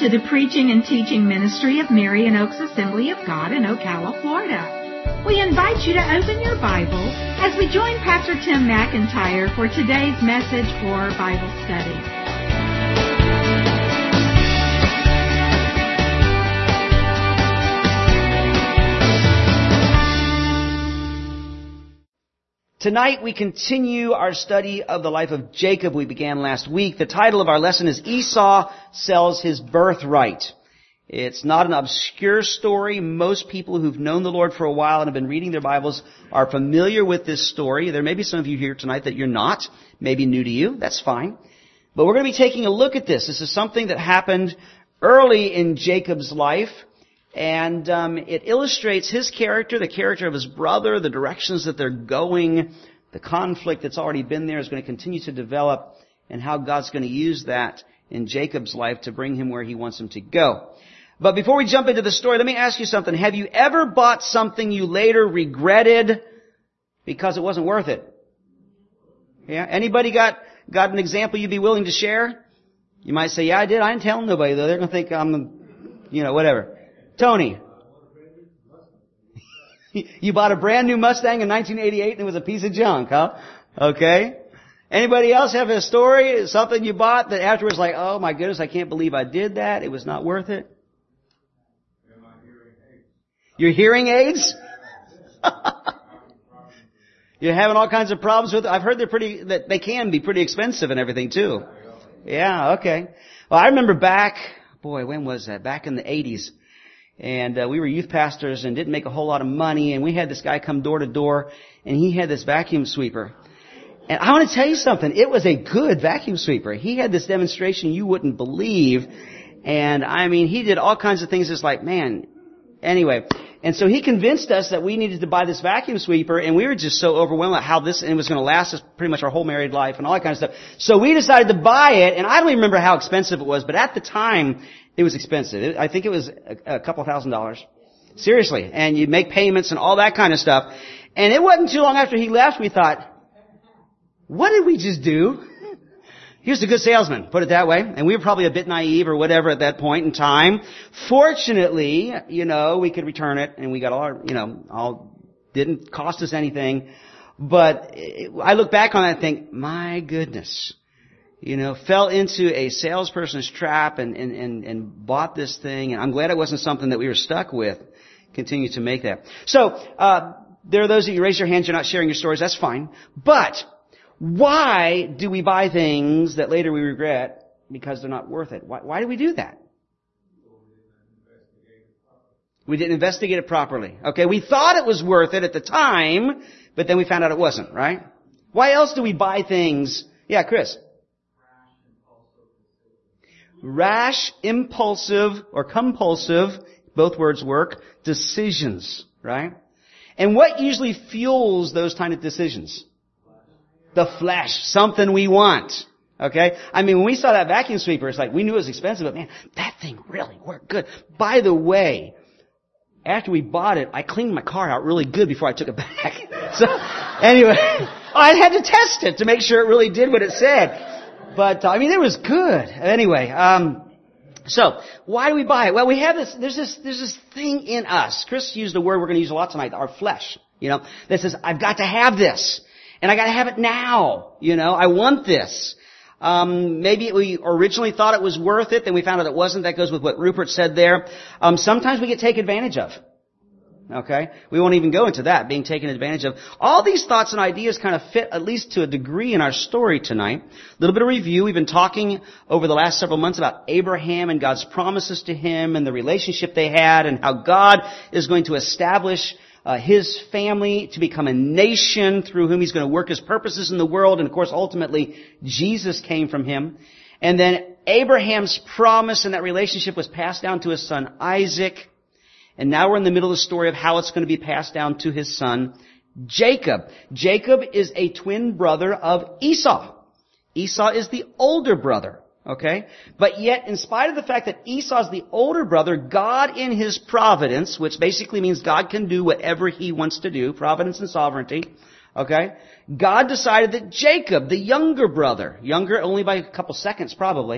to the preaching and teaching ministry of Marion Oaks Assembly of God in Ocala, Florida. We invite you to open your Bible as we join Pastor Tim McIntyre for today's message or Bible study. Tonight we continue our study of the life of Jacob we began last week. The title of our lesson is Esau Sells His Birthright. It's not an obscure story. Most people who've known the Lord for a while and have been reading their Bibles are familiar with this story. There may be some of you here tonight that you're not, maybe new to you. That's fine. But we're going to be taking a look at this. This is something that happened early in Jacob's life. And it illustrates his character, the character of his brother, the directions that they're going, the conflict that's already been there is going to continue to develop, and how God's going to use that in Jacob's life to bring him where he wants him to go. But before we jump into the story, let me ask you something. Have you ever bought something you later regretted because it wasn't worth it? Yeah? Anybody got an example you'd be willing to share? You might say, yeah, I did. I didn't tell nobody, though. They're going to think I'm, whatever. Tony, you bought a brand new Mustang in 1988 and it was a piece of junk, huh? Okay. Anybody else have a story, something you bought that afterwards like, oh my goodness, I can't believe I did that. It was not worth it. Your hearing aids? You're having all kinds of problems with it. I've heard that they can be pretty expensive and everything too. Yeah, okay. Well, I remember when was that? Back in the 80s. And we were youth pastors and didn't make a whole lot of money. And we had this guy come door to door, and he had this vacuum sweeper. And I want to tell you something. It was a good vacuum sweeper. He had this demonstration you wouldn't believe. And I mean, he did all kinds of things. It's like, man. Anyway. And so he convinced us that we needed to buy this vacuum sweeper. And we were just so overwhelmed at how it was going to last us pretty much our whole married life and all that kind of stuff. So we decided to buy it. And I don't even remember how expensive it was. But at the time, it was expensive. I think it was a couple $1,000s. Seriously. And you make payments and all that kind of stuff. And it wasn't too long after he left, we thought, what did we just do? He was a good salesman, put it that way. And we were probably a bit naive or whatever at that point in time. Fortunately, we could return it and we got all didn't cost us anything. But I look back on that and think, my goodness. Fell into a salesperson's trap and bought this thing. And I'm glad it wasn't something that we were stuck with. Continue to make that. So, there are those of you raise your hands, you're not sharing your stories, that's fine. But, why do we buy things that later we regret because they're not worth it? Why do we do that? We didn't investigate it properly. Okay, we thought it was worth it at the time, but then we found out it wasn't, right? Why else do we buy things? Yeah, Chris. Rash, impulsive, or compulsive, both words work, decisions, right? And what usually fuels those kind of decisions? The flesh, something we want. Okay? I mean, when we saw that vacuum sweeper, it's like we knew it was expensive, but man, that thing really worked good. By the way, after we bought it, I cleaned my car out really good before I took it back. So, anyway, I had to test it to make sure it really did what it said. But, it was good. Anyway, so, why do we buy it? Well, we have there's this thing in us. Chris used a word we're going to use a lot tonight, our flesh, that says, I've got to have this. And I got to have it now. I want this. Maybe we originally thought it was worth it, then we found out it wasn't. That goes with what Rupert said there. Sometimes we get taken advantage of. Okay? We won't even go into that, being taken advantage of. All these thoughts and ideas kind of fit, at least to a degree, in our story tonight. A little bit of review. We've been talking over the last several months about Abraham and God's promises to him and the relationship they had and how God is going to establish his family to become a nation through whom he's going to work his purposes in the world. And of course, ultimately, Jesus came from him. And then Abraham's promise and that relationship was passed down to his son Isaac. And now we're in the middle of the story of how it's going to be passed down to his son Jacob. Jacob is a twin brother of Esau. Esau is the older brother. Okay? But yet, in spite of the fact that Esau's the older brother, God in his providence, which basically means God can do whatever he wants to do, providence and sovereignty, okay? God decided that Jacob, the younger brother, younger only by a couple seconds probably,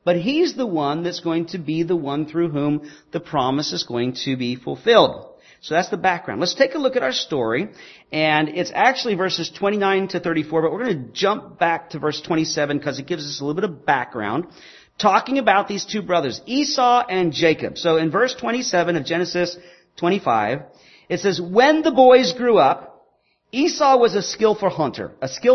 But he's the one that's going to be the one through whom the promise is going to be fulfilled. So that's the background. Let's take a look at our story. And it's actually verses 29 to 34, but we're going to jump back to verse 27 because it gives us a little bit of background, talking about these two brothers, Esau and Jacob. So in verse 27 of Genesis 25, it says, when the boys grew up, Esau was a skillful hunter,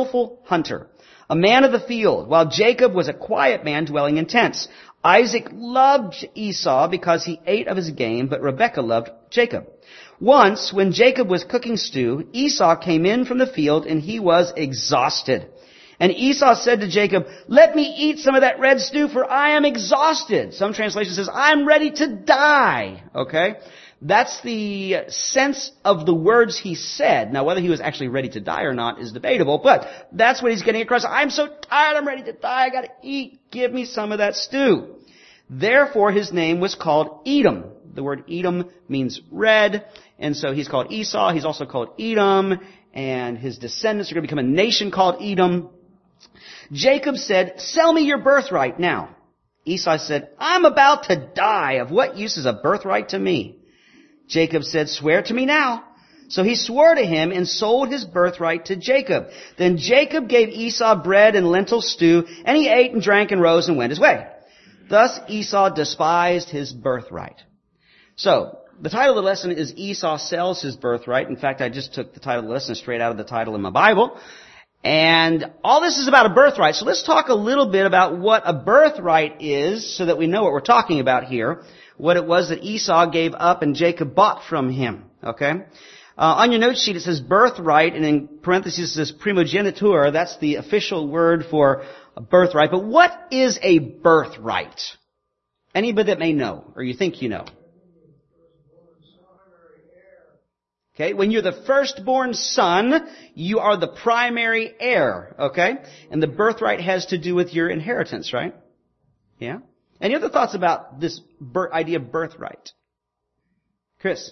a man of the field, while Jacob was a quiet man dwelling in tents. Isaac loved Esau because he ate of his game, but Rebekah loved Jacob. Once, when Jacob was cooking stew, Esau came in from the field and he was exhausted. And Esau said to Jacob, let me eat some of that red stew, for I am exhausted. Some translation says, I'm ready to die. Okay? That's the sense of the words he said. Now, whether he was actually ready to die or not is debatable, but that's what he's getting across. I'm so tired, I'm ready to die, I gotta eat. Give me some of that stew. Therefore, his name was called Edom. The word Edom means red, and so he's called Esau. He's also called Edom, and his descendants are going to become a nation called Edom. Jacob said, sell me your birthright now. Esau said, I'm about to die. Of what use is a birthright to me? Jacob said, swear to me now. So he swore to him and sold his birthright to Jacob. Then Jacob gave Esau bread and lentil stew, and he ate and drank and rose and went his way. Thus Esau despised his birthright. So, the title of the lesson is Esau Sells His Birthright. In fact, I just took the title of the lesson straight out of the title in my Bible. And all this is about a birthright. So let's talk a little bit about what a birthright is so that we know what we're talking about here. What it was that Esau gave up and Jacob bought from him. Okay? On your note sheet it says birthright, and in parentheses it says primogeniture. That's the official word for a birthright. But what is a birthright? Anybody that may know, or you think you know? Okay, when you're the firstborn son, you are the primary heir, okay? And the birthright has to do with your inheritance, right? Yeah? Any other thoughts about this idea of birthright? Chris?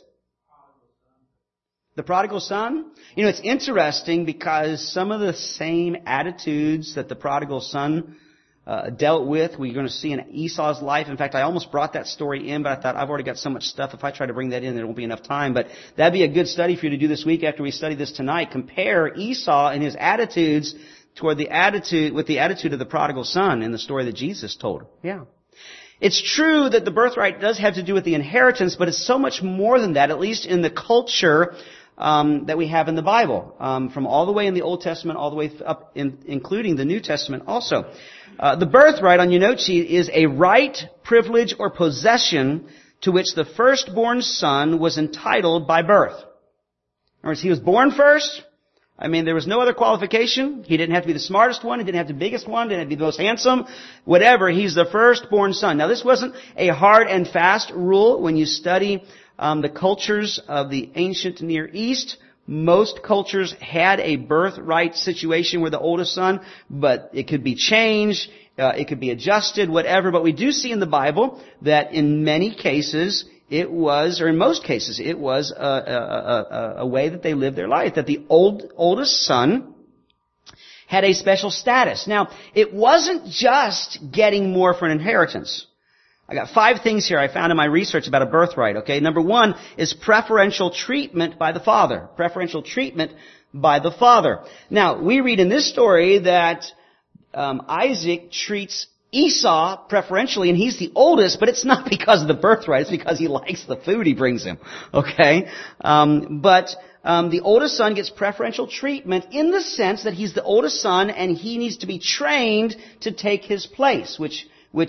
The prodigal son? You know, it's interesting because some of the same attitudes that the prodigal son dealt with, we're going to see in Esau's life. In fact, I almost brought that story in, but I thought I've already got so much stuff. If I try to bring that in, there won't be enough time. But that'd be a good study for you to do this week after we study this tonight. Compare Esau and his attitudes with the attitude of the prodigal son in the story that Jesus told. Yeah. It's true that the birthright does have to do with the inheritance, but it's so much more than that, at least in the culture that we have in the Bible, from all the way in the Old Testament, all the way up, including the New Testament also. The birthright on your note sheet is a right, privilege, or possession to which the firstborn son was entitled by birth. In other words, he was born first. I mean, there was no other qualification. He didn't have to be the smartest one. He didn't have to be the biggest one. Didn't have to be the most handsome. Whatever. He's the firstborn son. Now, this wasn't a hard and fast rule when you study the cultures of the ancient Near East. Most cultures had a birthright situation where the oldest son, but it could be changed, it could be adjusted, whatever. But we do see in the Bible that in many cases it was, or in most cases, it was a way that they lived their life, that the oldest son had a special status. Now, it wasn't just getting more for an inheritance. I got 5 things here I found in my research about a birthright, okay? Number 1 is preferential treatment by the father. Preferential treatment by the father. Now, we read in this story that Isaac treats Esau preferentially, and he's the oldest, but it's not because of the birthright. It's because he likes the food he brings him, okay? But the oldest son gets preferential treatment in the sense that he's the oldest son, and he needs to be trained to take his place, which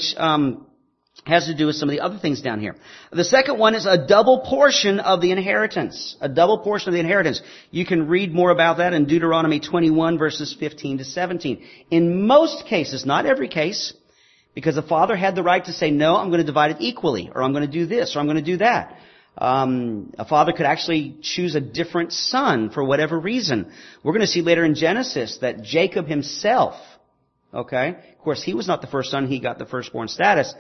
has to do with some of the other things down here. The second one is a double portion of the inheritance. A double portion of the inheritance. You can read more about that in Deuteronomy 21 verses 15 to 17. In most cases, not every case, because the father had the right to say, no, I'm going to divide it equally, or I'm going to do this, or I'm going to do that. A father could actually choose a different son for whatever reason. We're going to see later in Genesis that Jacob himself, okay, of course he was not the first son, he got the firstborn status.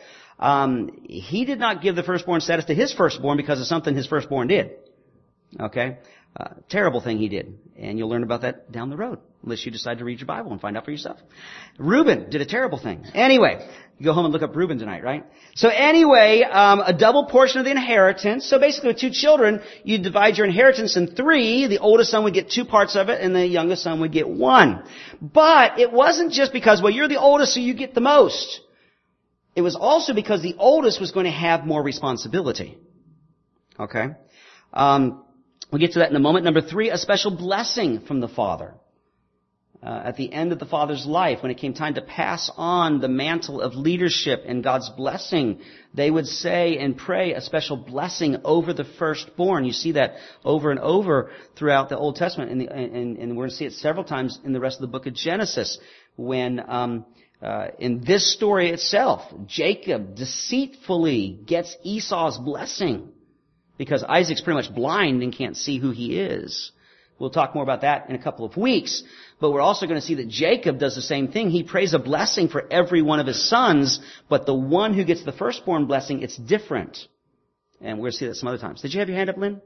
He did not give the firstborn status to his firstborn because of something his firstborn did. Okay? Terrible thing he did. And you'll learn about that down the road, unless you decide to read your Bible and find out for yourself. Reuben did a terrible thing. Anyway, you go home and look up Reuben tonight, right? So anyway, a double portion of the inheritance. So basically with 2 children, you divide your inheritance in 3. The oldest son would get 2 parts of it, and the youngest son would get 1. But it wasn't just because, well, you're the oldest, so you get the most. It was also because the oldest was going to have more responsibility. Okay? We'll get to that in a moment. Number 3, a special blessing from the father. At the end of the father's life, when it came time to pass on the mantle of leadership and God's blessing, they would say and pray a special blessing over the firstborn. You see that over and over throughout the Old Testament, and we're going to see it several times in the rest of the book of Genesis, when in this story itself, Jacob deceitfully gets Esau's blessing, because Isaac's pretty much blind and can't see who he is. We'll talk more about that in a couple of weeks. But we're also going to see that Jacob does the same thing. He prays a blessing for every one of his sons, but the one who gets the firstborn blessing, it's different. And we're going to see that some other times. Did you have your hand up, Lynn?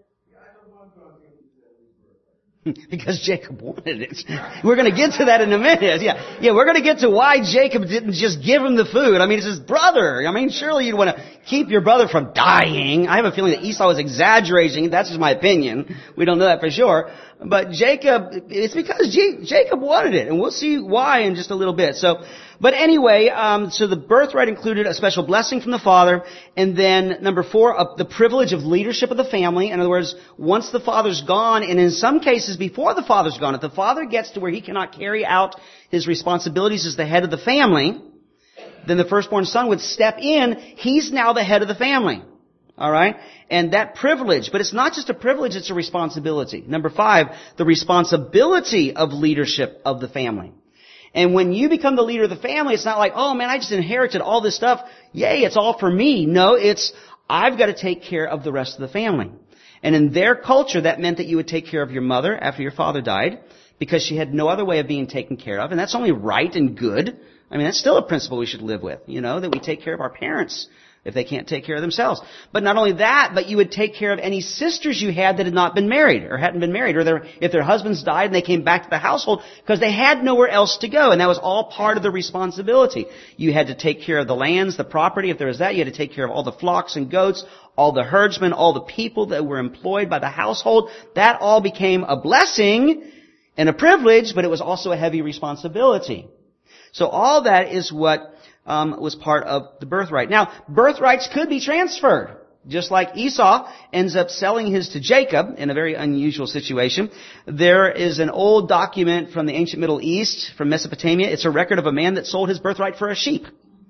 Because Jacob wanted it. We're going to get to that in a minute. Yeah, we're going to get to why Jacob didn't just give him the food. I mean, it's his brother. I mean, surely you'd want to keep your brother from dying. I have a feeling that Esau was exaggerating. That's just my opinion. We don't know that for sure. But Jacob, it's because Jacob wanted it. And we'll see why in just a little bit. But anyway, so the birthright included a special blessing from the father. And then number 4, the privilege of leadership of the family. In other words, once the father's gone, and in some cases before the father's gone, if the father gets to where he cannot carry out his responsibilities as the head of the family, then the firstborn son would step in. He's now the head of the family. Alright? And that privilege, but it's not just a privilege, it's a responsibility. Number 5, the responsibility of leadership of the family. And when you become the leader of the family, it's not like, oh man, I just inherited all this stuff. Yay, it's all for me. No, it's, I've got to take care of the rest of the family. And in their culture, that meant that you would take care of your mother after your father died, because she had no other way of being taken care of. And that's only right and good. I mean, that's still a principle we should live with, that we take care of our parents if they can't take care of themselves. But not only that, but you would take care of any sisters you had that had not been married or hadn't been married, or if their husbands died and they came back to the household, because they had nowhere else to go. And that was all part of the responsibility. You had to take care of the lands, the property. If there was that, you had to take care of all the flocks and goats, all the herdsmen, all the people that were employed by the household. That all became a blessing and a privilege, but it was also a heavy responsibility. So all that is what was part of the birthright. Now, birthrights could be transferred. Just like Esau ends up selling his to Jacob in a very unusual situation. There is an old document from the ancient Middle East, from Mesopotamia. It's a record of a man that sold his birthright for a sheep.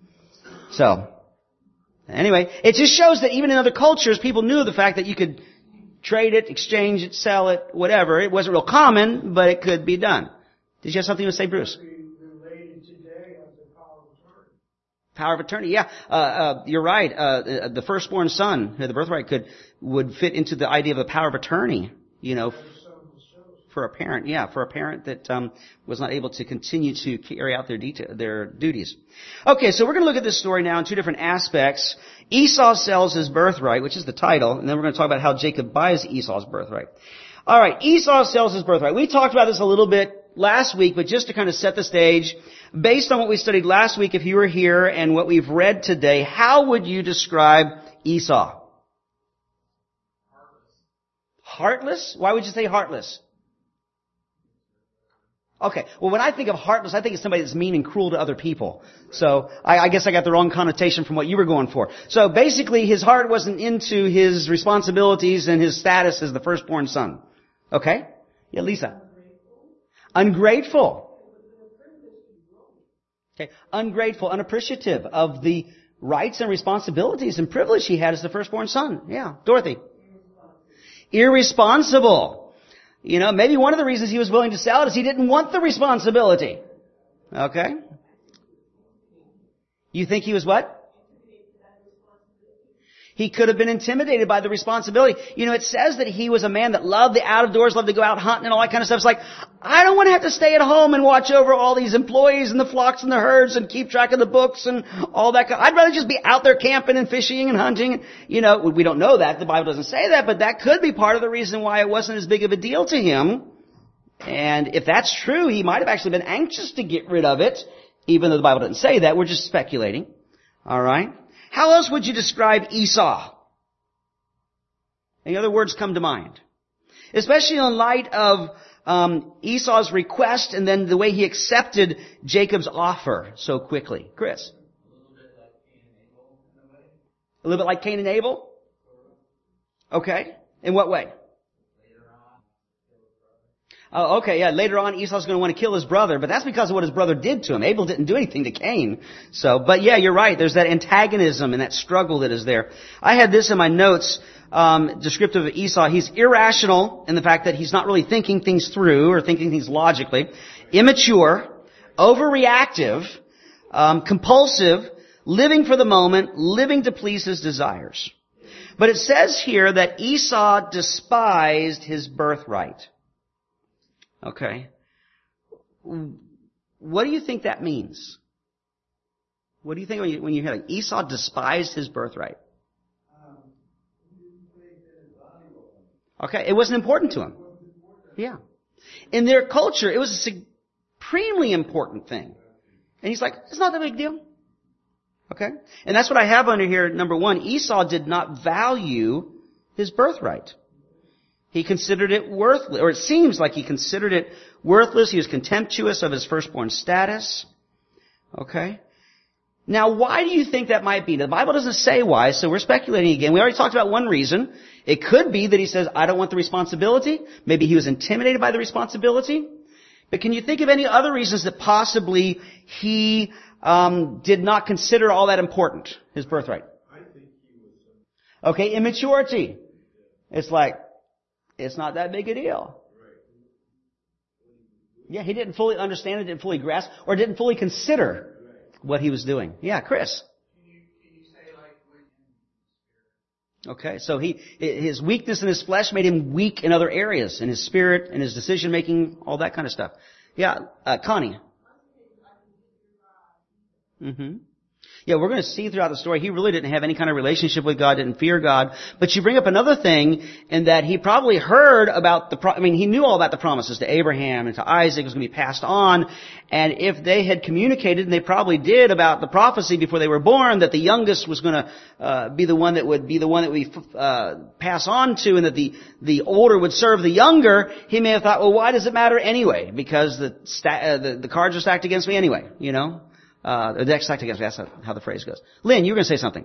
So, anyway, it just shows that even in other cultures, people knew the fact that you could trade it, exchange it, sell it, whatever. It wasn't real common, but it could be done. Did you have something to say, Bruce? Power of attorney, yeah. You're right. The firstborn son, the birthright would fit into the idea of the power of attorney, for a parent. Yeah, for a parent that was not able to continue to carry out their duties. Okay, so we're going to look at this story now in 2 different aspects. Esau sells his birthright, which is the title, and then we're going to talk about how Jacob buys Esau's birthright. All right, Esau sells his birthright. We talked about this a little bit last week, but just to kind of set the stage, based on what we studied last week, if you were here, and what we've read today, how would you describe Esau? Heartless? Why would you say heartless? Okay, well when I think of heartless, I think of somebody that's mean and cruel to other people. So I guess I got the wrong connotation from what you were going for. So basically his heart wasn't into his responsibilities and his status as the firstborn son. Okay? Yeah, Lisa. Ungrateful. Okay, ungrateful, unappreciative of the rights and responsibilities and privilege he had as the firstborn son. Yeah, Dorothy. Irresponsible. Maybe one of the reasons he was willing to sell it is he didn't want the responsibility. Okay? You think he was what? He could have been intimidated by the responsibility. You know, it says that he was a man that loved the out of doors, loved to go out hunting and all that kind of stuff. It's like, I don't want to have to stay at home and watch over all these employees and the flocks and the herds and keep track of the books and all that. I'd rather just be out there camping and fishing and hunting. You know, we don't know that. The Bible doesn't say that, but that could be part of the reason why it wasn't as big of a deal to him. And if that's true, he might have actually been anxious to get rid of it, even though the Bible doesn't say that. We're just speculating. All right. How else would you describe Esau? Any other words come to mind? Especially in light of Esau's request and then the way he accepted Jacob's offer so quickly. Chris? A little bit like Cain and Abel? Okay. In what way? Oh, okay, yeah. Later on, Esau's going to want to kill his brother, but that's because of what his brother did to him. Abel didn't do anything to Cain. So, but yeah, you're right. There's that antagonism and that struggle that is there. I had this in my notes, descriptive of Esau. He's irrational in the fact that he's not really thinking things through or thinking things logically. Immature, overreactive, compulsive, living for the moment, living to please his desires. But it says here that Esau despised his birthright. Okay. What do you think that means? What do you think when you hear like Esau despised his birthright? Okay, it wasn't important to him. Yeah. In their culture, it was a supremely important thing. And he's like, it's not that big deal. Okay? And that's what I have under here, number one. Esau did not value his birthright. He considered it worthless, or it seems like he considered it worthless. He was contemptuous of his firstborn status. Okay? Now, why do you think that might be? The Bible doesn't say why, so we're speculating again. We already talked about one reason. It could be that he says, I don't want the responsibility. Maybe he was intimidated by the responsibility. But can you think of any other reasons that possibly he did not consider all that important, his birthright? I think he was... Okay, immaturity. It's like, it's not that big a deal. Yeah, he didn't fully understand it, didn't fully grasp, or didn't fully consider what he was doing. Yeah, Chris. Can you say like when... Okay, so his weakness in his flesh made him weak in other areas, in his spirit, in his decision making, all that kind of stuff. Yeah, Connie. Mm-hmm. Yeah, we're going to see throughout the story, he really didn't have any kind of relationship with God, didn't fear God. But you bring up another thing in that he probably heard about he knew all about the promises to Abraham and to Isaac. It was going to be passed on. And if they had communicated, and they probably did, about the prophecy before they were born, that the youngest was going to be the one that would we pass on to, and that the older would serve the younger, he may have thought, well, why does it matter anyway? Because the cards are stacked against me anyway, you know? The deck's stacked against me. That's how the phrase goes. Lynn, you were going to say something.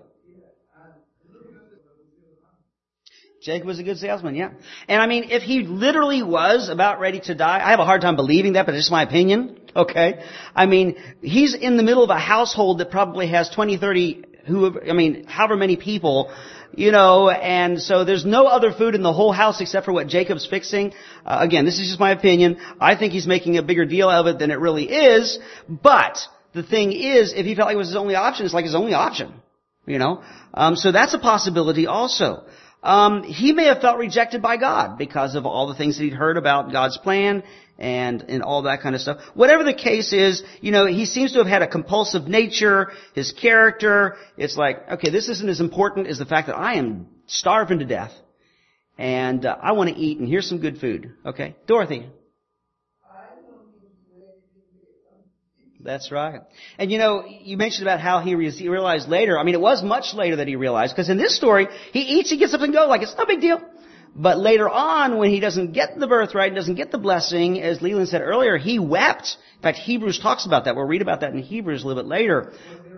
Jacob was a good salesman, yeah. And I mean, if he literally was about ready to die, I have a hard time believing that, but it's just my opinion, okay? I mean, he's in the middle of a household that probably has 20, 30, however many people, you know, and so there's no other food in the whole house except for what Jacob's fixing. Again, this is just my opinion. I think he's making a bigger deal of it than it really is, but the thing is, if he felt like it was his only option, it's like his only option, you know. So that's a possibility also. He may have felt rejected by God because of all the things that he'd heard about God's plan and all that kind of stuff. Whatever the case is, you know, he seems to have had a compulsive nature, his character. It's like, okay, this isn't as important as the fact that I am starving to death and I want to eat and here's some good food. Okay, Dorothy. That's right. And you know, you mentioned about how he realized later. I mean, it was much later that he realized, because in this story, he eats, he gets up and goes, like it's no big deal. But later on, when he doesn't get the birthright, doesn't get the blessing, as Leland said earlier, he wept. In fact, Hebrews talks about that. We'll read about that in Hebrews a little bit later.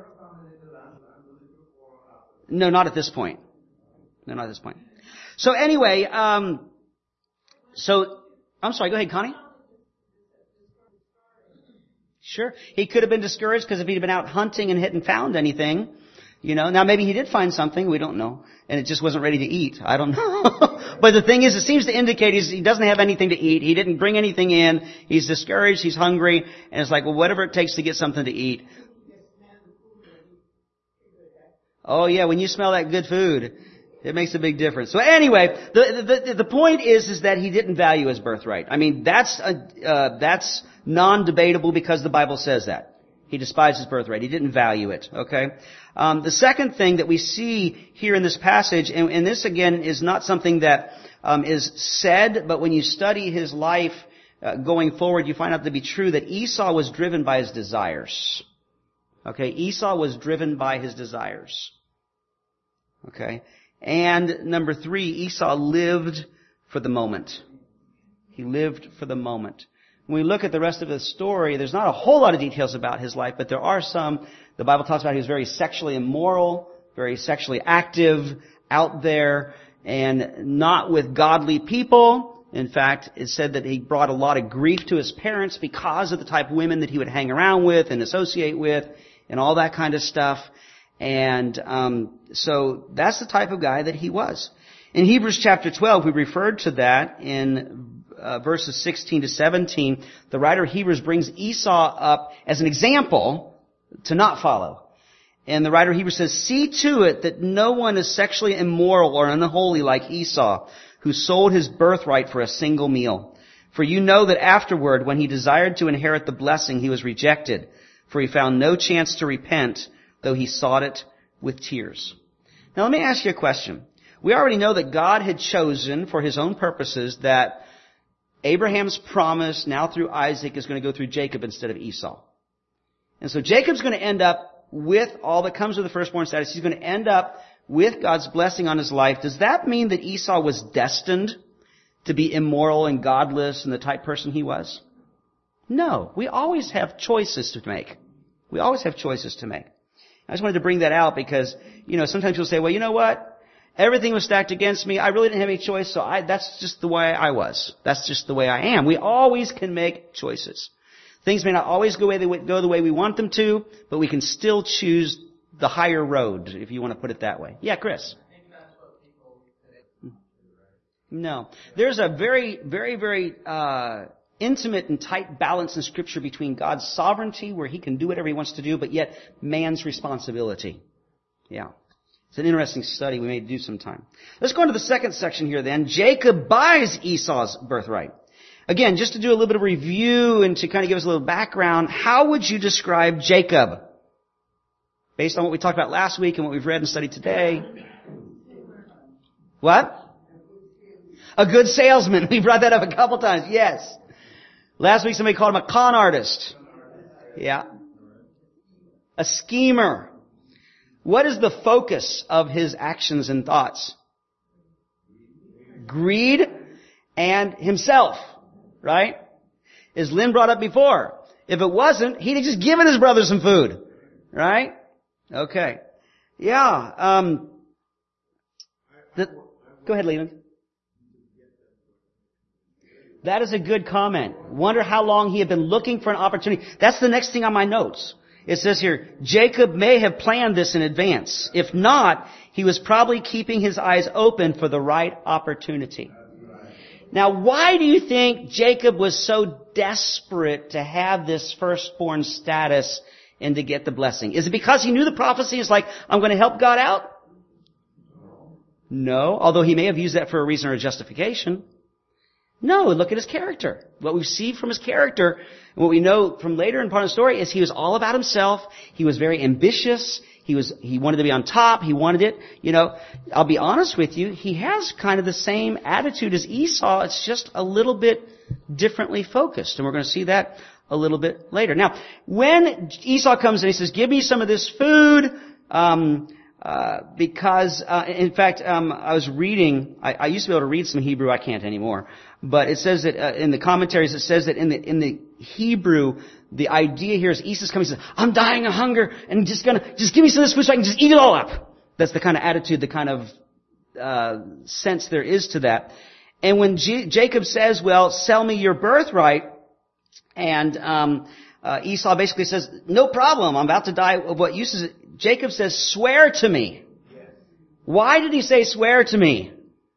No, not at this point. No, not at this point. So anyway, I'm sorry, go ahead, Connie. Sure. He could have been discouraged because if he'd been out hunting and hadn't found anything, you know. Now maybe he did find something, we don't know. And it just wasn't ready to eat. I don't know. But the thing is, it seems to indicate he doesn't have anything to eat. He didn't bring anything in. He's discouraged. He's hungry. And it's like, well, whatever it takes to get something to eat. Oh yeah, when you smell that good food. It makes a big difference. So anyway, the point is that he didn't value his birthright. I mean, that's non-debatable because the Bible says that. He despised his birthright. He didn't value it. Okay. The second thing that we see here in this passage, and this again is not something that is said, but when you study his life going forward, you find out to be true that Esau was driven by his desires. Okay. Esau was driven by his desires. Okay. And number 3, Esau lived for the moment. He lived for the moment. When we look at the rest of the story, there's not a whole lot of details about his life, but there are some. The Bible talks about he was very sexually immoral, very sexually active, out there, and not with godly people. In fact, it said that he brought a lot of grief to his parents because of the type of women that he would hang around with and associate with, and all that kind of stuff. And so that's the type of guy that he was. In Hebrews chapter 12, we referred to that in verses 16 to 17. The writer of Hebrews brings Esau up as an example to not follow. And the writer of Hebrews says, "See to it that no one is sexually immoral or unholy like Esau, who sold his birthright for a single meal. For you know that afterward, when he desired to inherit the blessing, he was rejected, for he found no chance to repent, though he sought it with tears." Now let me ask you a question. We already know that God had chosen for his own purposes that Abraham's promise now through Isaac is going to go through Jacob instead of Esau. And so Jacob's going to end up with all that comes with the firstborn status. He's going to end up with God's blessing on his life. Does that mean that Esau was destined to be immoral and godless and the type person he was? No. We always have choices to make. We always have choices to make. I just wanted to bring that out because, sometimes people say, well, you know what? Everything was stacked against me. I really didn't have any choice, so that's just the way I was. That's just the way I am. We always can make choices. Things may not always go the way we want them to, but we can still choose the higher road, if you want to put it that way. Yeah, Chris? I think that's what people today do, right? No. There's a very, very, very intimate and tight balance in Scripture between God's sovereignty, where he can do whatever he wants to do, but yet man's responsibility. Yeah. It's an interesting study we may do sometime. Let's go into the second section here then. Jacob buys Esau's birthright. Again, just to do a little bit of review and to kind of give us a little background, how would you describe Jacob? Based on what we talked about last week and what we've read and studied today. What? A good salesman. We brought that up a couple times. Yes. Last week somebody called him a con artist. Yeah. A schemer. What is the focus of his actions and thoughts? Greed and himself. Right? As Lynn brought up before. If it wasn't, he'd have just given his brother some food. Right? Okay. Yeah. Go ahead, Leland. That is a good comment. Wonder how long he had been looking for an opportunity. That's the next thing on my notes. It says here, Jacob may have planned this in advance. If not, he was probably keeping his eyes open for the right opportunity. Now, why do you think Jacob was so desperate to have this firstborn status and to get the blessing? Is it because he knew the prophecy is like, I'm going to help God out? No, although he may have used that for a reason or a justification. No, look at his character. What we see from his character, and what we know from later in part of the story, is he was all about himself. He was very ambitious. He wanted to be on top. He wanted it. I'll be honest with you, he has kind of the same attitude as Esau. It's just a little bit differently focused. And we're going to see that a little bit later. Now, when Esau comes and he says, give me some of this food, because, in fact, I was reading, I used to be able to read some Hebrew, I can't anymore. But it says that, in the commentaries, it says that in the Hebrew, the idea here is Esau's coming and says, I'm dying of hunger, and just give me some of this food so I can just eat it all up. That's the kind of attitude, the kind of, sense there is to that. And when Jacob says, well, sell me your birthright, and, Esau basically says, no problem, I'm about to die of what uses it. Jacob says, swear to me. Why did he say swear to me?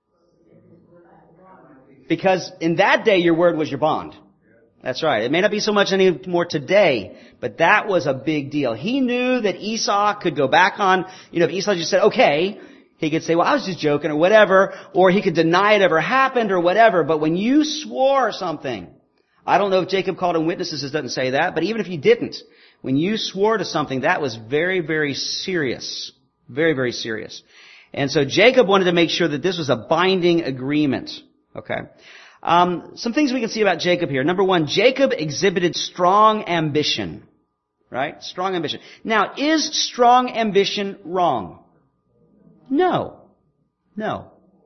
Because in that day, your word was your bond. That's right. It may not be so much anymore today, but that was a big deal. He knew that Esau could go back on, if Esau just said, okay, He could say, well, I was just joking or whatever, or he could deny it ever happened or whatever. But when you swore something, I don't know if Jacob called in witnesses, it doesn't say that, but even if you didn't, when you swore to something, that was very, very serious. Very, very serious. And so Jacob wanted to make sure that this was a binding agreement. Okay. Some things we can see about Jacob here. Number one, Jacob exhibited strong ambition. Right? Strong ambition. Now, is strong ambition wrong? No. No.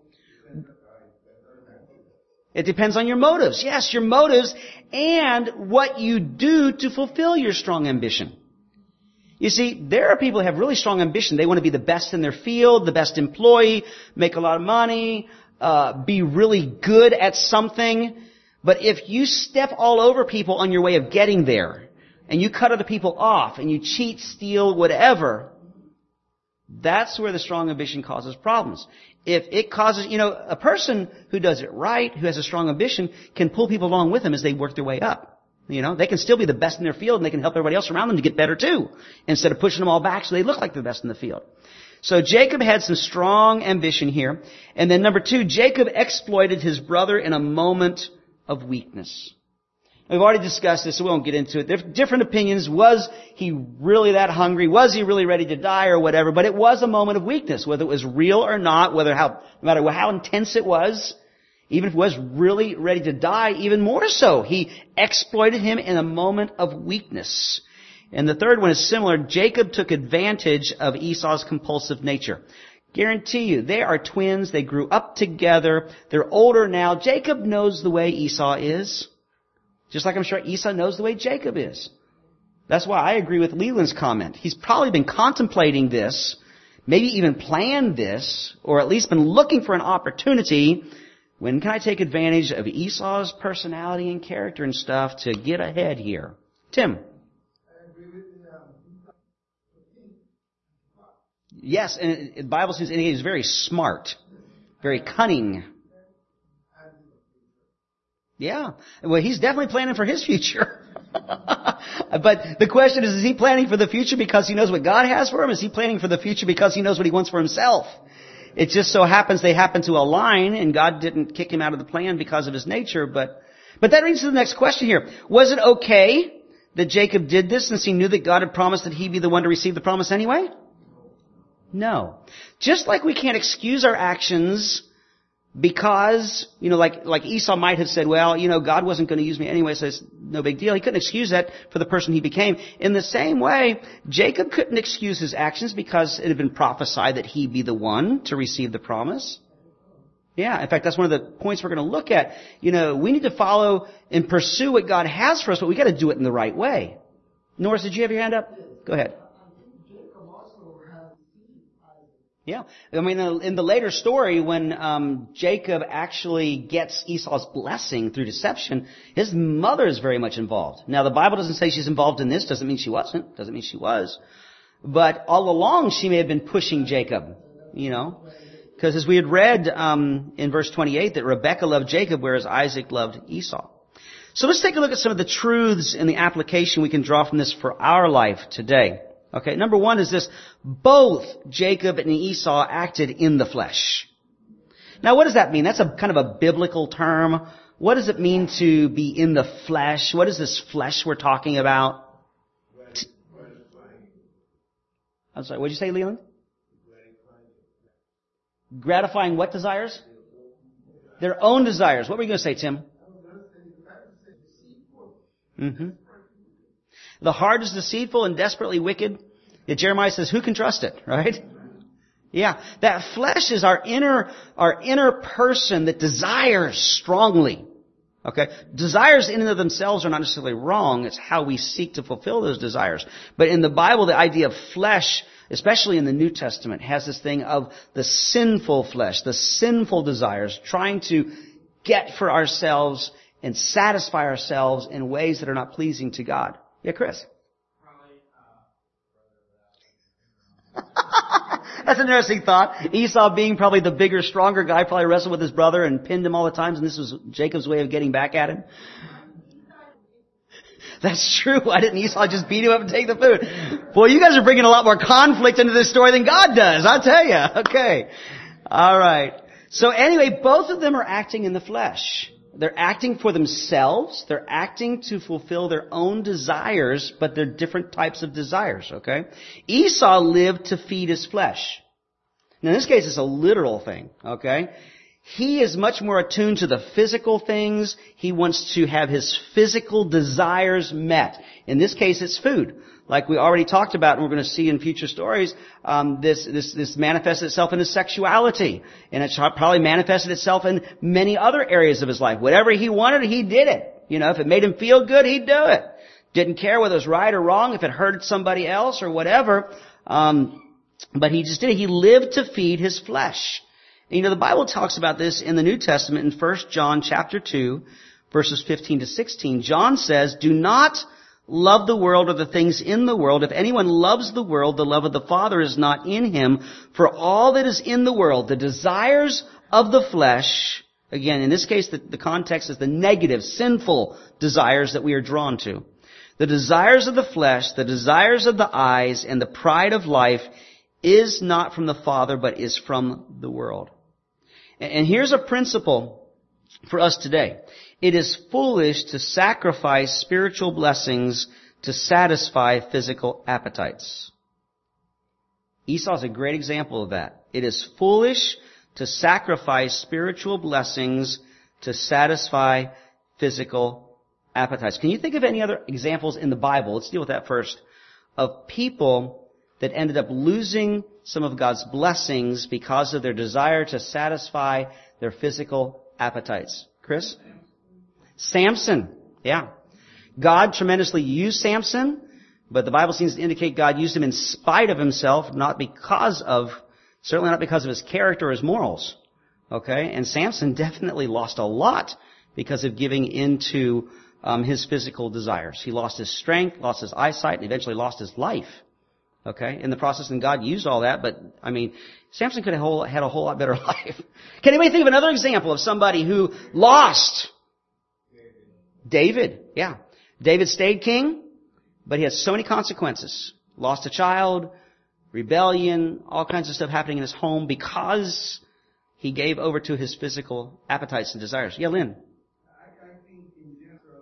It depends on your motives. Yes, your motives and what you do to fulfill your strong ambition. You see, there are people who have really strong ambition. They want to be the best in their field, the best employee, make a lot of money, be really good at something. But if you step all over people on your way of getting there, and you cut other people off, and you cheat, steal, whatever, that's where the strong ambition causes problems. If it causes, a person who does it right, who has a strong ambition, can pull people along with them as they work their way up. They can still be the best in their field, and they can help everybody else around them to get better too, instead of pushing them all back so they look like they're the best in the field. So Jacob had some strong ambition here. And then number two, Jacob exploited his brother in a moment of weakness. We've already discussed this, so we won't get into it. There are different opinions. Was he really that hungry? Was he really ready to die or whatever? But it was a moment of weakness, whether it was real or not, no matter how intense it was. Even if he was really ready to die, even more so, he exploited him in a moment of weakness. And the third one is similar. Jacob took advantage of Esau's compulsive nature. Guarantee you, they are twins. They grew up together. They're older now. Jacob knows the way Esau is. Just like I'm sure Esau knows the way Jacob is. That's why I agree with Leland's comment. He's probably been contemplating this, maybe even planned this, or at least been looking for an opportunity. When can I take advantage of Esau's personality and character and stuff to get ahead here? Tim? I agree with Yes, and the Bible says he's very smart, very cunning. Yeah. Well, he's definitely planning for his future. But the question is he planning for the future because he knows what God has for him? Is he planning for the future because he knows what he wants for himself? It just so happens they happen to align, and God didn't kick him out of the plan because of his nature. But that brings us to the next question here. Was it okay that Jacob did this since he knew that God had promised that he'd be the one to receive the promise anyway? No. Just like we can't excuse our actions because, like Esau might have said, well, God wasn't going to use me anyway, so it's no big deal. He couldn't excuse that for the person he became. In the same way, Jacob couldn't excuse his actions because it had been prophesied that he'd be the one to receive the promise. Yeah, in fact, that's one of the points we're going to look at. We need to follow and pursue what God has for us, but we got to do it in the right way. Norris, did you have your hand up? Go ahead. Yeah. In the later story, when Jacob actually gets Esau's blessing through deception, his mother is very much involved. Now, the Bible doesn't say she's involved in this. Doesn't mean she wasn't. Doesn't mean she was. But all along, she may have been pushing Jacob, Because as we had read in verse 28, that Rebekah loved Jacob, whereas Isaac loved Esau. So let's take a look at some of the truths in the application we can draw from this for our life today. Okay, number one is this. Both Jacob and Esau acted in the flesh. Now, what does that mean? That's a kind of a biblical term. What does it mean to be in the flesh? What is this flesh we're talking about? I'm sorry, what did you say, Leland? Gratifying what desires? Their own desires. What were you going to say, Tim? Mm-hmm. The heart is deceitful and desperately wicked. Yet Jeremiah says, who can trust it, right? Yeah. That flesh is our inner person that desires strongly. Okay? Desires in and of themselves are not necessarily wrong. It's how we seek to fulfill those desires. But in the Bible, the idea of flesh, especially in the New Testament, has this thing of the sinful flesh, the sinful desires, trying to get for ourselves and satisfy ourselves in ways that are not pleasing to God. Yeah, Chris. That's an interesting thought. Esau, being probably the bigger, stronger guy, probably wrestled with his brother and pinned him all the times, and this was Jacob's way of getting back at him. That's true. Why didn't Esau just beat him up and take the food? Boy, you guys are bringing a lot more conflict into this story than God does, I'll tell you. Okay. All right. So anyway, both of them are acting in the flesh. They're acting for themselves. They're acting to fulfill their own desires, but they're different types of desires, okay? Esau lived to feed his flesh. Now, in this case, it's a literal thing, okay? He is much more attuned to the physical things. He wants to have his physical desires met. In this case, it's food. Like we already talked about, and we're going to see in future stories, this manifested itself in his sexuality. And it probably manifested itself in many other areas of his life. Whatever he wanted, he did it. You know, if it made him feel good, he'd do it. Didn't care whether it was right or wrong, if it hurted somebody else or whatever. But he just did it. He lived to feed his flesh. And, you know, the Bible talks about this in the New Testament in 1 John chapter 2, verses 15 to 16. John says, "Do not love the world or the things in the world. If anyone loves the world, the love of the Father is not in him. For all that is in the world, the desires of the flesh," again, in this case, the context is the negative, sinful desires that we are drawn to. "The desires of the flesh, the desires of the eyes, and the pride of life is not from the Father, but is from the world." And here's a principle for us today. It is foolish to sacrifice spiritual blessings to satisfy physical appetites. Esau is a great example of that. It is foolish to sacrifice spiritual blessings to satisfy physical appetites. Can you think of any other examples in the Bible? Let's deal with that first. Of people that ended up losing some of God's blessings because of their desire to satisfy their physical appetites. Chris? Samson. Yeah. God tremendously used Samson, but the Bible seems to indicate God used him in spite of himself, certainly not because of his character or his morals. Okay? And Samson definitely lost a lot because of giving into his physical desires. He lost his strength, lost his eyesight, and eventually lost his life. Okay? In the process, and God used all that, but, I mean, Samson could have had a whole lot better life. Can anybody think of another example of somebody who lost? David. Yeah. David stayed king, but he had so many consequences. Lost a child, rebellion, all kinds of stuff happening in his home because he gave over to his physical appetites and desires. Yeah, Lynn? I think in general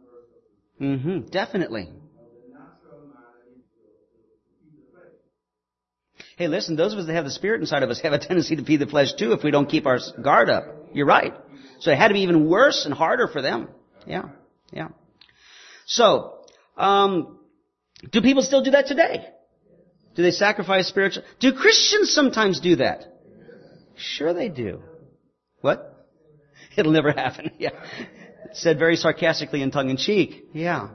man versus definitely. the natural man is to feed the flesh. Hey, listen, those of us that have the Spirit inside of us have a tendency to feed the flesh too if we don't keep our guard up. You're right. So it had to be even worse and harder for them. Yeah. So, do people still do that today? Do they sacrifice spiritual? Do Christians sometimes do that? Sure they do. What? It'll never happen. Yeah. Said very sarcastically and tongue-in-cheek. Yeah.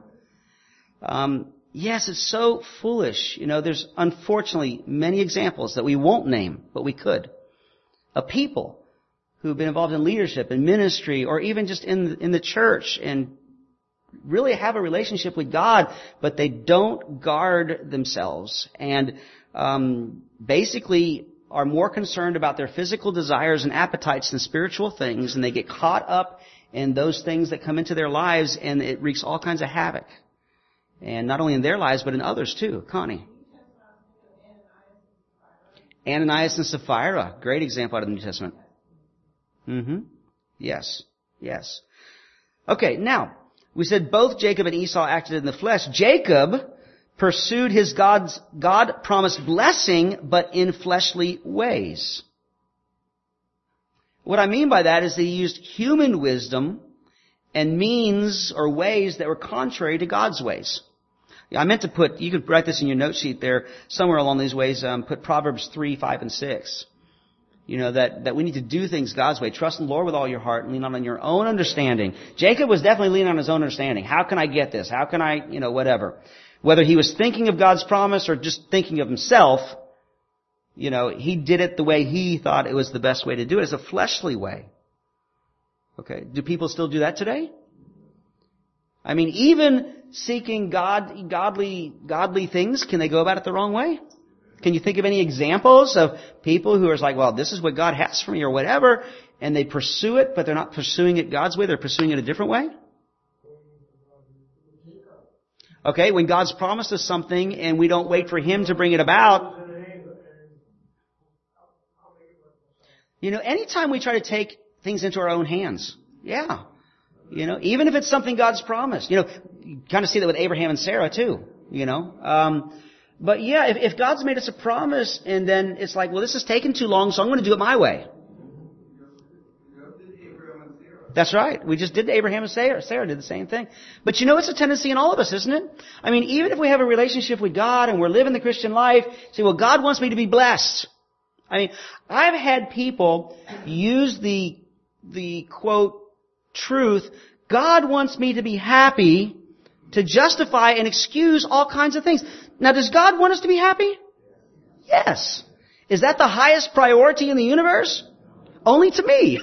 Yes, it's so foolish. You know, there's unfortunately many examples that we won't name, but we could, of people who've been involved in leadership and ministry or even just in the church and really have a relationship with God, but they don't guard themselves and basically are more concerned about their physical desires and appetites than spiritual things, and they get caught up in those things that come into their lives, and it wreaks all kinds of havoc. And not only in their lives, but in others too. Connie? Ananias and Sapphira. Great example out of the New Testament. Yes. Okay, now, we said both Jacob and Esau acted in the flesh. Jacob pursued his God-promised blessing, but in fleshly ways. What I mean by that is that he used human wisdom and means or ways that were contrary to God's ways. I meant to put, you could write this in your note sheet there, somewhere along these ways, put Proverbs 3, 5, and 6. You know, that we need to do things God's way. Trust in the Lord with all your heart and lean not on your own understanding. Jacob was definitely leaning on his own understanding. How can I get this? How can I, whatever. Whether he was thinking of God's promise or just thinking of himself, he did it the way he thought it was the best way to do it, as a fleshly way. Okay. Do people still do that today? I mean, even seeking godly things, can they go about it the wrong way? Can you think of any examples of people who are like, well, this is what God has for me or whatever, and they pursue it, but they're not pursuing it God's way, they're pursuing it a different way? Okay, when God's promised us something and we don't wait for Him to bring it about. Anytime we try to take things into our own hands. Yeah. Even if it's something God's promised. You kind of see that with Abraham and Sarah too. But yeah, if God's made us a promise and then it's like, well, this is taking too long, so I'm going to do it my way. That's right. We just did Abraham and Sarah. Sarah did the same thing. But it's a tendency in all of us, isn't it? I mean, even if we have a relationship with God and we're living the Christian life, say, well, God wants me to be blessed. I mean, I've had people use the quote, truth, God wants me to be happy, to justify and excuse all kinds of things. Now, does God want us to be happy? Yes. Is that the highest priority in the universe? Only to me.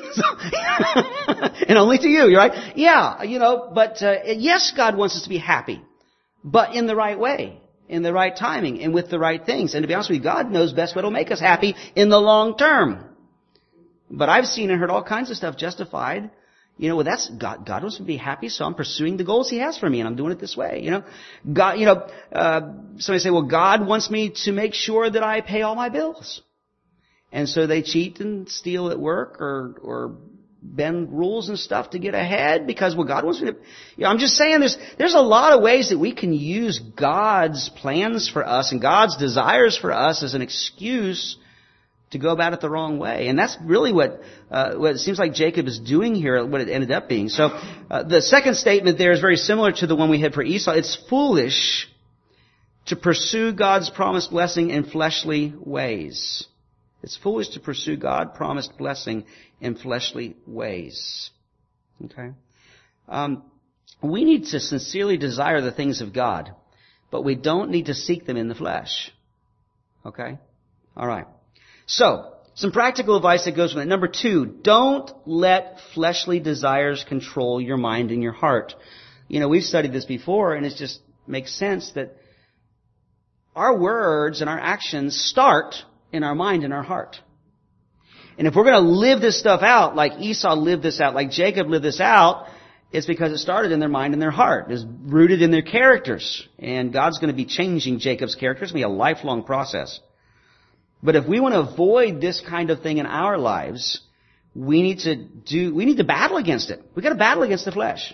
And only to you, right? Yeah, but yes, God wants us to be happy. But in the right way, in the right timing, and with the right things. And to be honest with you, God knows best what will make us happy in the long term. But I've seen and heard all kinds of stuff justified. Well, that's God. God wants me to be happy, so I'm pursuing the goals He has for me, and I'm doing it this way. God. Somebody say, well, God wants me to make sure that I pay all my bills, and so they cheat and steal at work or bend rules and stuff to get ahead because, well, God wants me to. I'm just saying, there's a lot of ways that we can use God's plans for us and God's desires for us as an excuse to go about it the wrong way. And that's really what it seems like Jacob is doing here, what it ended up being. So the second statement there is very similar to the one we had for Esau. It's foolish to pursue God's promised blessing in fleshly ways. It's foolish to pursue God's promised blessing in fleshly ways. Okay? We need to sincerely desire the things of God, but we don't need to seek them in the flesh. Okay? All right. So, some practical advice that goes with it. Number 2, don't let fleshly desires control your mind and your heart. We've studied this before, and it just makes sense that our words and our actions start in our mind and our heart. And if we're going to live this stuff out, like Esau lived this out, like Jacob lived this out, it's because it started in their mind and their heart. It's rooted in their characters. And God's going to be changing Jacob's character. It's going to be a lifelong process. But if we want to avoid this kind of thing in our lives, we need to battle against it. We've got to battle against the flesh.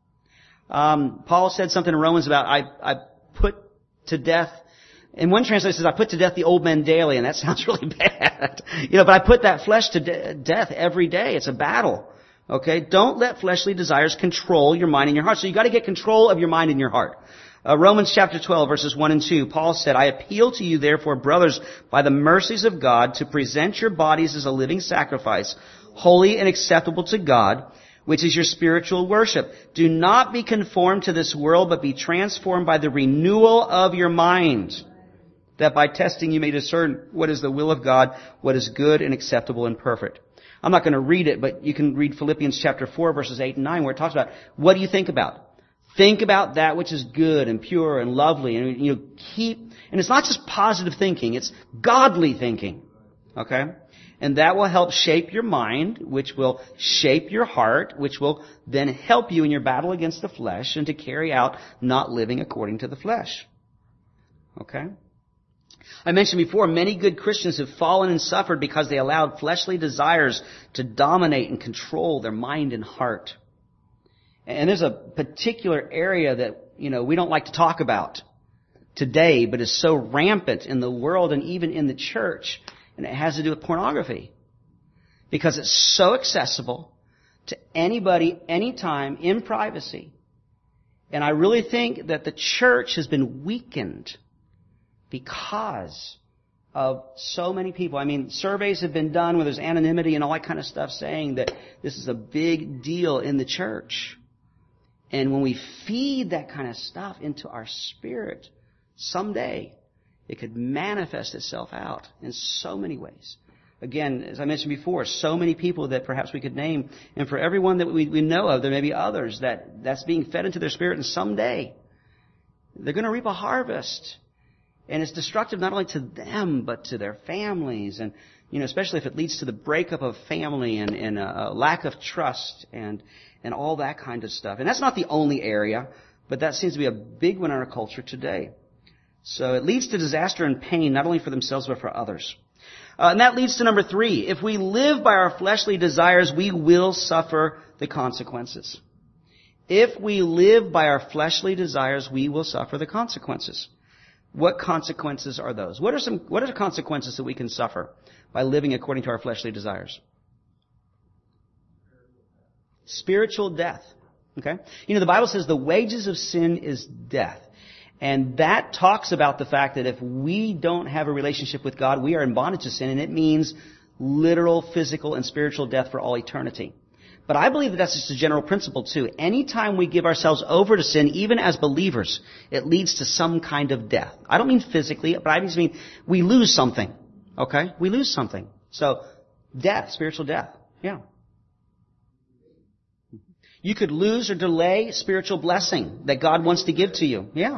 Paul said something in Romans about, I put to death, in one translation it says, I put to death the old man daily, and that sounds really bad. But I put that flesh to death every day. It's a battle. Okay? Don't let fleshly desires control your mind and your heart. So you've got to get control of your mind and your heart. Romans chapter 12, verses 1 and 2, Paul said, I appeal to you, therefore, brothers, by the mercies of God, to present your bodies as a living sacrifice, holy and acceptable to God, which is your spiritual worship. Do not be conformed to this world, but be transformed by the renewal of your mind, that by testing you may discern what is the will of God, what is good and acceptable and perfect. I'm not going to read it, but you can read Philippians chapter 4, verses 8 and 9, where it talks about, what do you think about? Think about that which is good and pure and lovely, and and it's not just positive thinking, it's godly thinking. Okay? And that will help shape your mind, which will shape your heart, which will then help you in your battle against the flesh and to carry out not living according to the flesh. Okay? I mentioned before, many good Christians have fallen and suffered because they allowed fleshly desires to dominate and control their mind and heart. And there's a particular area that, we don't like to talk about today, but is so rampant in the world and even in the church. And it has to do with pornography. Because it's so accessible to anybody, anytime, in privacy. And I really think that the church has been weakened because of so many people. I mean, surveys have been done where there's anonymity and all that kind of stuff saying that this is a big deal in the church. And when we feed that kind of stuff into our spirit, someday it could manifest itself out in so many ways. Again, as I mentioned before, so many people that perhaps we could name. And for everyone that we know of, there may be others that's being fed into their spirit. And someday they're going to reap a harvest. And it's destructive not only to them, but to their families. And, especially if it leads to the breakup of family and a lack of trust and all that kind of stuff. And that's not the only area. But that seems to be a big one in our culture today. So it leads to disaster and pain, not only for themselves, but for others. And that leads to number 3. If we live by our fleshly desires, we will suffer the consequences. If we live by our fleshly desires, we will suffer the consequences. What consequences are those? What are the consequences that we can suffer by living according to our fleshly desires? Spiritual death. Okay? You know, the Bible says the wages of sin is death. And that talks about the fact that if we don't have a relationship with God, we are in bondage to sin, and it means literal, physical, and spiritual death for all eternity. But I believe that that's just a general principle too. Anytime we give ourselves over to sin, even as believers, it leads to some kind of death. I don't mean physically, but I just mean we lose something. Okay? We lose something. So, death, spiritual death. Yeah. You could lose or delay spiritual blessing that God wants to give to you. Yeah.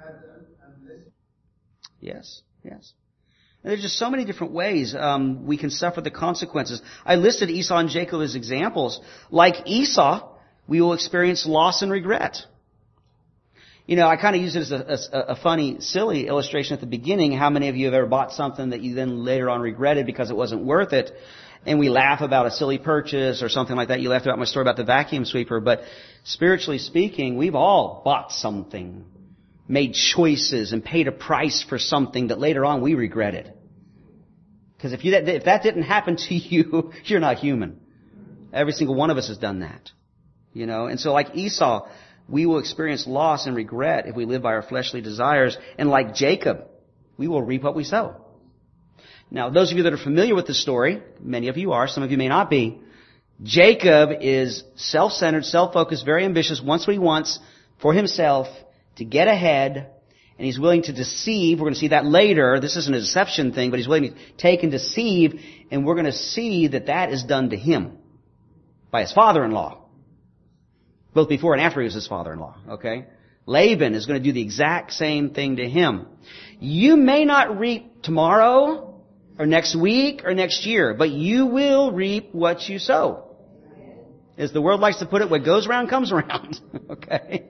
Yes, yes. And there's just so many different ways we can suffer the consequences. I listed Esau and Jacob as examples. Like Esau, we will experience loss and regret. You know, I kind of use it as a funny, silly illustration at the beginning. How many of you have ever bought something that you then later on regretted because it wasn't worth it? And we laugh about a silly purchase or something like that. You laughed about my story about the vacuum sweeper. But spiritually speaking, we've all bought something, made choices, and paid a price for something that later on we regretted. Because if that didn't happen to you, you're not human. Every single one of us has done that. You know, and so like Esau, we will experience loss and regret if we live by our fleshly desires. And like Jacob, we will reap what we sow. Now, those of you that are familiar with the story, many of you are, some of you may not be, Jacob is self-centered, self-focused, very ambitious, wants what he wants for himself, to get ahead, and he's willing to deceive. We're going to see that later. This isn't a deception thing, but he's willing to take and deceive, and we're going to see that that is done to him by his father-in-law. Both before and after he was his father-in-law, okay? Laban is going to do the exact same thing to him. You may not reap tomorrow, or next week, or next year, but you will reap what you sow. As the world likes to put it, what goes around comes around, okay?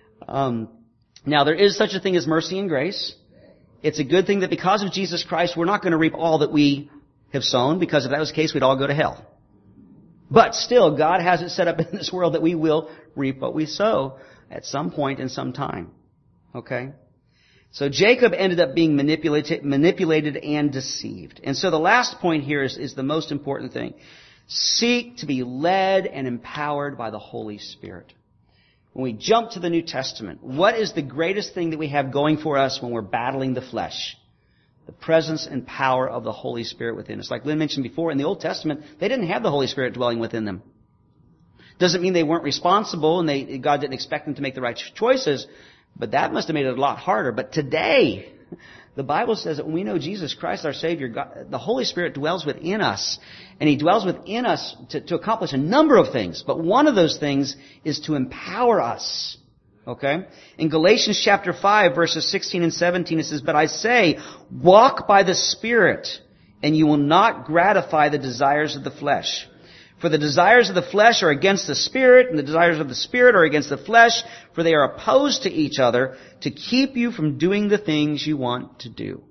Now, there is such a thing as mercy and grace. It's a good thing that because of Jesus Christ, we're not going to reap all that we have sown, because if that was the case, we'd all go to hell. But still, God has it set up in this world that we will reap what we sow at some point in some time. Okay? So Jacob ended up being manipulated and deceived. And so the last point here is the most important thing. Seek to be led and empowered by the Holy Spirit. When we jump to the New Testament, what is the greatest thing that we have going for us when we're battling the flesh? The presence and power of the Holy Spirit within us. Like Lynn mentioned before, in the Old Testament, they didn't have the Holy Spirit dwelling within them. Doesn't mean they weren't responsible and God didn't expect them to make the right choices, but that must have made it a lot harder. But today, the Bible says that when we know Jesus Christ, our Savior, God, the Holy Spirit dwells within us. And He dwells within us to accomplish a number of things. But one of those things is to empower us. Okay? In Galatians chapter 5, verses 16 and 17, it says, "But I say, walk by the Spirit, and you will not gratify the desires of the flesh. For the desires of the flesh are against the Spirit, and the desires of the Spirit are against the flesh, for they are opposed to each other, to keep you from doing the things you want to do."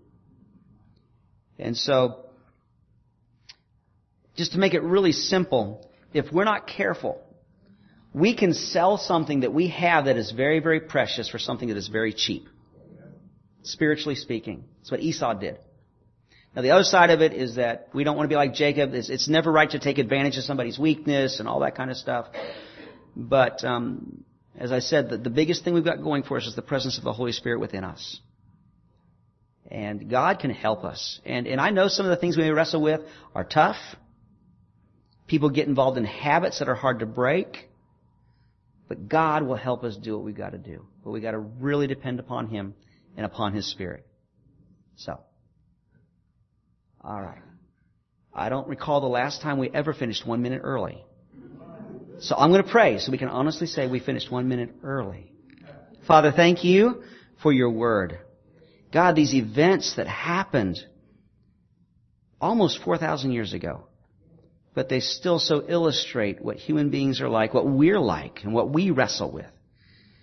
And so, just to make it really simple, if we're not careful, we can sell something that we have that is very, very precious for something that is very cheap. Spiritually speaking. That's what Esau did. Now, the other side of it is that we don't want to be like Jacob. It's never right to take advantage of somebody's weakness and all that kind of stuff. But as I said, the biggest thing we've got going for us is the presence of the Holy Spirit within us. And God can help us. And I know some of the things we may wrestle with are tough. People get involved in habits that are hard to break. But God will help us do what we've got to do. But we've got to really depend upon Him and upon His Spirit. So. All right. I don't recall the last time we ever finished 1 minute early. So I'm going to pray so we can honestly say we finished 1 minute early. Father, thank you for your word. God, these events that happened almost 4,000 years ago, but they still so illustrate what human beings are like, what we're like, and what we wrestle with.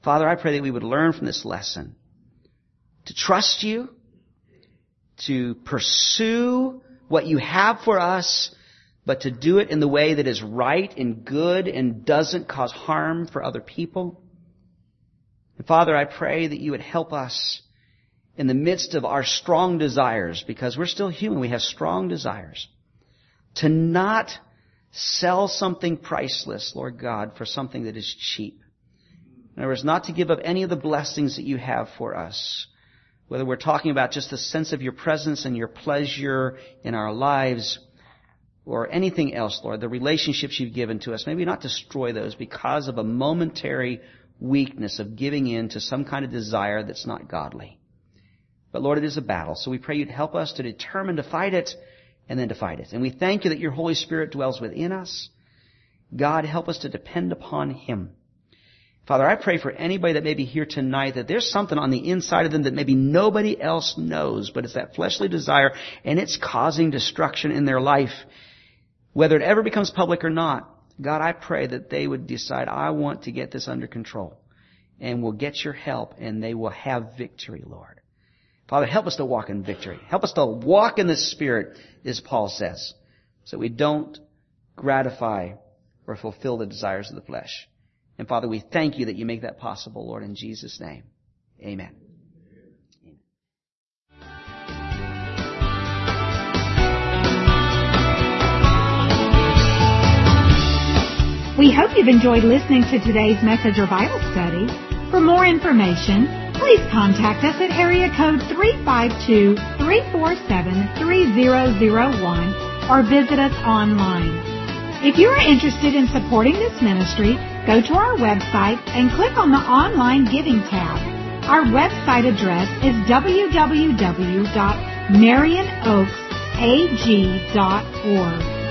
Father, I pray that we would learn from this lesson to trust you, to pursue what you have for us, but to do it in the way that is right and good and doesn't cause harm for other people. And Father, I pray that you would help us in the midst of our strong desires, because we're still human, we have strong desires, to not sell something priceless, Lord God, for something that is cheap. In other words, not to give up any of the blessings that you have for us, whether we're talking about just the sense of your presence and your pleasure in our lives, or anything else, Lord, the relationships you've given to us. Maybe not destroy those because of a momentary weakness of giving in to some kind of desire that's not godly. But Lord, it is a battle, so we pray you'd help us to determine to fight it and then to fight it. And we thank you that your Holy Spirit dwells within us. God, help us to depend upon Him. Father, I pray for anybody that may be here tonight that there's something on the inside of them that maybe nobody else knows, but it's that fleshly desire and it's causing destruction in their life. Whether it ever becomes public or not, God, I pray that they would decide, I want to get this under control, and will get your help, and they will have victory, Lord. Father, help us to walk in victory. Help us to walk in the Spirit, as Paul says, so we don't gratify or fulfill the desires of the flesh. And Father, we thank you that you make that possible, Lord, in Jesus' name. Amen. We hope you've enjoyed listening to today's message or Bible study. For more information, please contact us at area code 352-347-3001 or visit us online. If you are interested in supporting this ministry, go to our website and click on the Online Giving tab. Our website address is www.marionoaksag.org.